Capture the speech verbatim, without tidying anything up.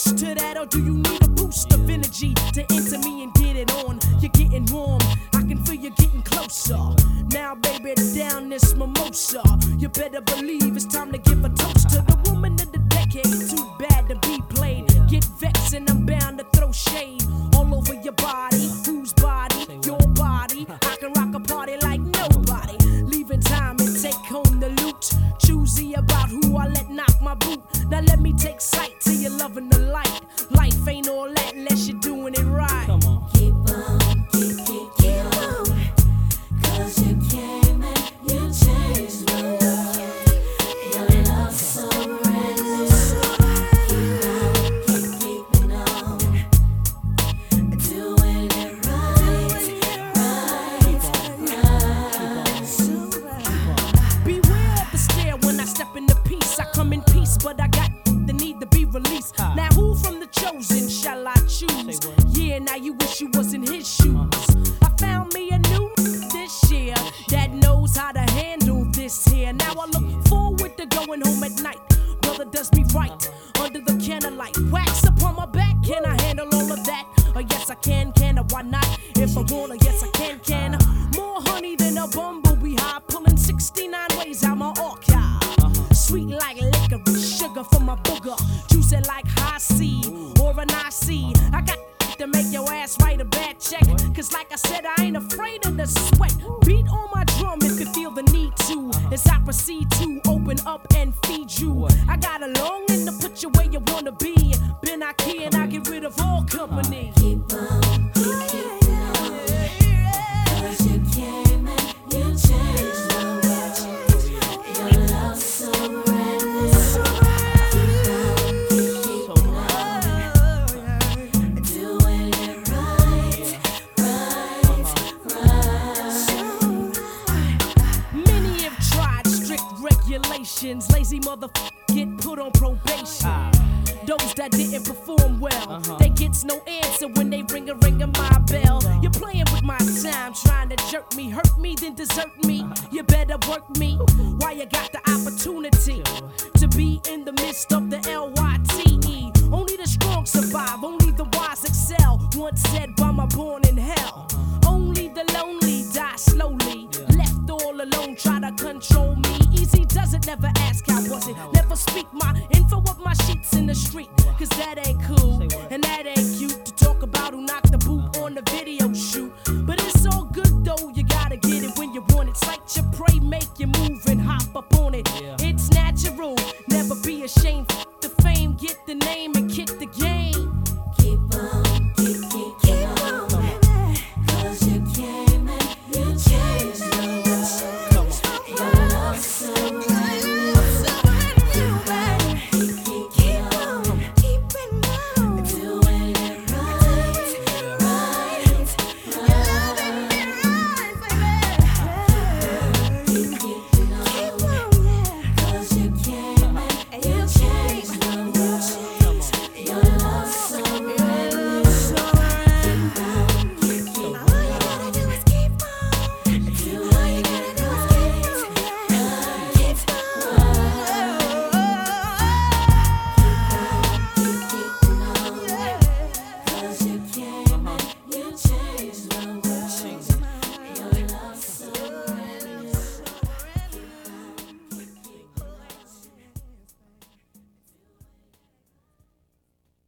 used to that, or do you need a boost of energy to enter me and get it on? You're getting warm, I can feel you getting closer. Now, baby, down this mimosa. You better believe it's time to give a toast to the woman of the decade. Too bad to be played. Get vexed and I'm bound to throw shade all over your body. Whose body? Your body. I can rock a party like nobody. Leaving time and take home the loot. Choosy about who I let knock my boot. Now let me take sight till you're loving the light. Life ain't all that unless you're doing it right. Come on. Keep on, keep, keep, keep on. Cause you came and you changed my world. Your love so reckless. Keep on, keep, keeping on. Doing it right, right, right. Beware of the stare when I step into peace. I come in peace, but I got the need to be released. Now who from the chosen shall I choose? Yeah, now you wish you was in his shoes. I found me a new this year that knows how to handle this here. Now I look forward to going home at night. Brother does me right under the candlelight. Wax upon my back, can I handle all of that? Oh yes I can, can I? Why not? If I wanna, yes I can, can I? More honey than a bumblebee hive, pulling sixty-nine ways out my archive. Sweet like licorice, sugar for my booger, juicy like high C or an I C. I got to make your ass write a bad check. Cause like I said, I ain't afraid of the sweat. Beat on my drum if you feel the need to. As I proceed to open up and feed you. I got a longing to put you where you wanna be. Been out here and I get rid of all company. Keep on, keep, keep on. Cause you came and you changed my world. Your love so reckless. Keep on, keep, keeping on. Doing it right, right, right. Many have tried strict regulations. Lazy motherfuckers get put on probation. Those that didn't perform well, uh-huh. They gets no answer when they ring a ring of my bell. You're playing with my time, trying to jerk me, hurt me, then desert me. You better work me while you got the opportunity to be in the midst of the L Y T E. Only the strong survive, only the wise excel. Once said by my born in hell. Only the lonely die slowly. Left all alone, try to control me. Easy does it, never ask how was it. Never speak my info of my sheets in the street. Cause that ain't cool, and that ain't cute to talk about who knocked the boot on the video shoot. But it's all good though, you gotta get it when you want it. Sight your prey, make you move and hop up on it. It's natural, never be ashamed. The fame, get the name and kick the game.